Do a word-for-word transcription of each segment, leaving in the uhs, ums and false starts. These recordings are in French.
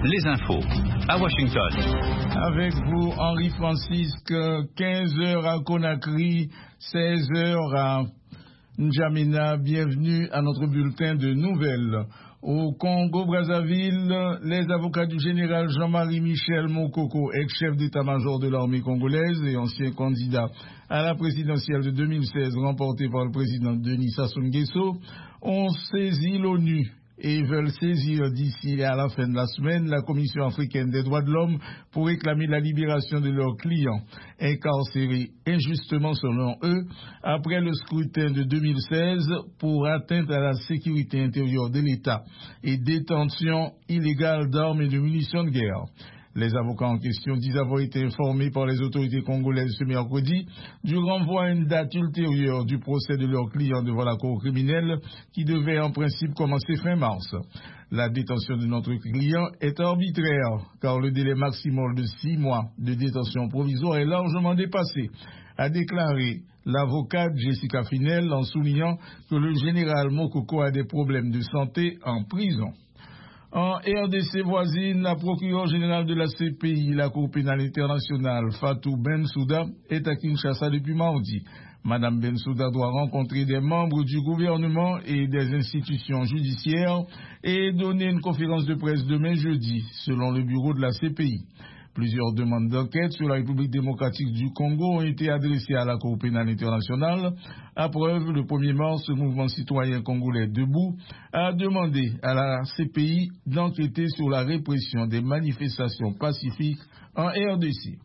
les infos à Washington. Avec vous, Henri Francisque, quinze heures à Conakry, seize heures à N'Djamena. Bienvenue à notre bulletin de nouvelles. Au Congo-Brazzaville, les avocats du général Jean-Marie Michel Mokoko, ex-chef d'état-major de l'armée congolaise et ancien candidat à la présidentielle de deux mille seize, remporté par le président Denis Sassou Nguesso, ont saisi l'ONU et veulent saisir d'ici à la fin de la semaine la Commission africaine des droits de l'homme pour réclamer la libération de leurs clients incarcérés injustement selon eux après le scrutin de deux mille seize pour atteinte à la sécurité intérieure de l'État et détention illégale d'armes et de munitions de guerre. Les avocats en question disent avoir été informés par les autorités congolaises ce mercredi du renvoi à une date ultérieure du procès de leurs clients devant la cour criminelle qui devait en principe commencer fin mars. La détention de notre client est arbitraire car le délai maximal de six mois de détention provisoire est largement dépassé, a déclaré l'avocate Jessica Finel en soulignant que le général Mokoko a des problèmes de santé en prison. En R D C voisine, la procureure générale de la C P I, la Cour pénale internationale, Fatou Bensouda, est à Kinshasa depuis mardi. Madame Bensouda doit rencontrer des membres du gouvernement et des institutions judiciaires et donner une conférence de presse demain jeudi, selon le bureau de la C P I. Plusieurs demandes d'enquête sur la République démocratique du Congo ont été adressées à la Cour pénale internationale. À preuve, le premier mars, ce mouvement citoyen congolais Debout a demandé à la C P I d'enquêter sur la répression des manifestations pacifiques en R D C.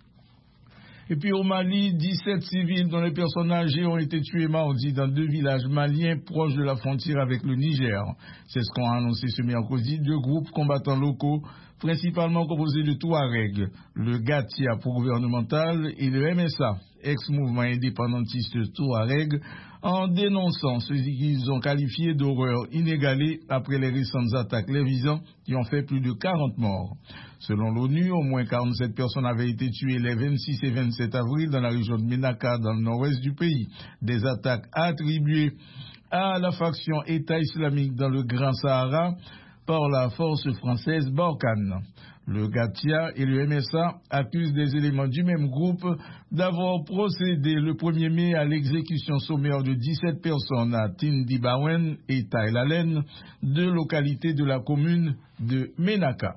Et puis au Mali, dix-sept civils dont les personnes âgées ont été tués mardi dans deux villages maliens proches de la frontière avec le Niger. C'est ce qu'ont annoncé ce mercredi deux groupes combattants locaux, principalement composés de Touareg, le Gatia pro-gouvernemental et le M S A, ex-mouvement indépendantiste Touareg, en dénonçant ce qu'ils ont qualifié d'horreur inégalée après les récentes attaques les visant qui ont fait plus de quarante morts. Selon l'ONU, au moins quarante-sept personnes avaient été tuées les vingt-six et vingt-sept avril dans la région de Ménaka, dans le nord-ouest du pays. Des attaques attribuées à la faction État islamique dans le Grand Sahara par la force française Barkhane. Le Gatia et le M S A accusent des éléments du même groupe d'avoir procédé le premier mai à l'exécution sommaire de dix-sept personnes à Tindibawen et Taïlalen, deux localités de la commune de Ménaka.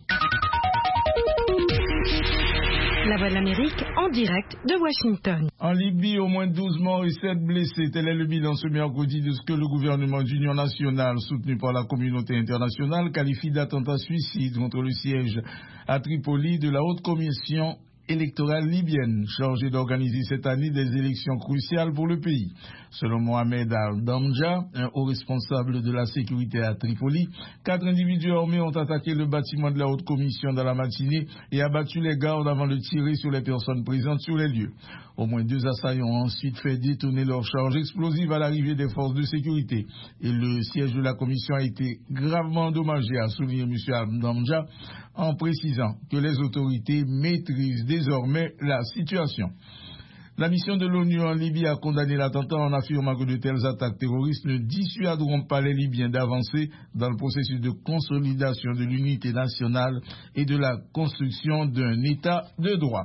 La Voix de l'Amérique en direct de Washington. En Libye, au moins douze morts et sept blessés. Tel est le bilan ce mercredi de ce que le gouvernement d'union nationale, soutenu par la communauté internationale, qualifie d'attentat suicide contre le siège à Tripoli de la Haute Commission électorale libyenne, chargée d'organiser cette année des élections cruciales pour le pays. Selon Mohamed Al-Damja, un haut responsable de la sécurité à Tripoli, quatre individus armés ont attaqué le bâtiment de la Haute Commission dans la matinée et abattu les gardes avant de tirer sur les personnes présentes sur les lieux. Au moins deux assaillants ont ensuite fait détonner leurs charges explosives à l'arrivée des forces de sécurité. Et le siège de la commission a été gravement endommagé, a souligné M. Al-Damja, en précisant que les autorités maîtrisent désormais la situation. La mission de l'ONU en Libye a condamné l'attentat en affirmant que de telles attaques terroristes ne dissuaderont pas les Libyens d'avancer dans le processus de consolidation de l'unité nationale et de la construction d'un État de droit.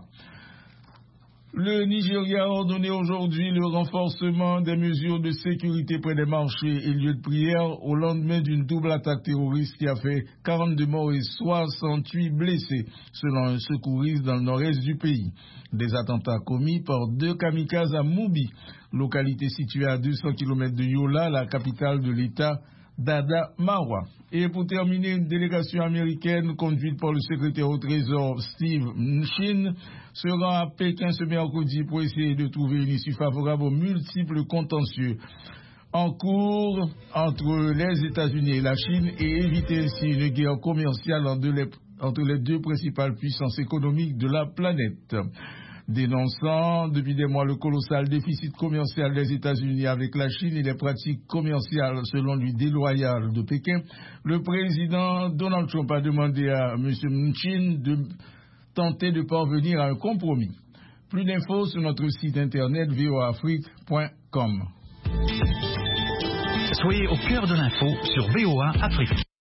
Le Nigeria a ordonné aujourd'hui le renforcement des mesures de sécurité près des marchés et lieux de prière au lendemain d'une double attaque terroriste qui a fait quarante-deux morts et soixante-huit blessés, selon un secouriste dans le nord-est du pays. Des attentats commis par deux kamikazes à Moubi, localité située à deux cents kilomètres de Yola, la capitale de l'État d'Ada Marwa. Et pour terminer, une délégation américaine conduite par le secrétaire au Trésor Steve Mnuchin se rend à Pékin ce mercredi pour essayer de trouver une issue favorable aux multiples contentieux en cours entre les États-Unis et la Chine et éviter ainsi une guerre commerciale entre les deux principales puissances économiques de la planète. Dénonçant depuis des mois le colossal déficit commercial des États-Unis avec la Chine et les pratiques commerciales selon lui déloyales de Pékin, le président Donald Trump a demandé à M. Mnuchin de tenter de parvenir à un compromis. Plus d'infos sur notre site internet v o a afrique point com. Soyez au cœur de l'info sur V O A Afrique.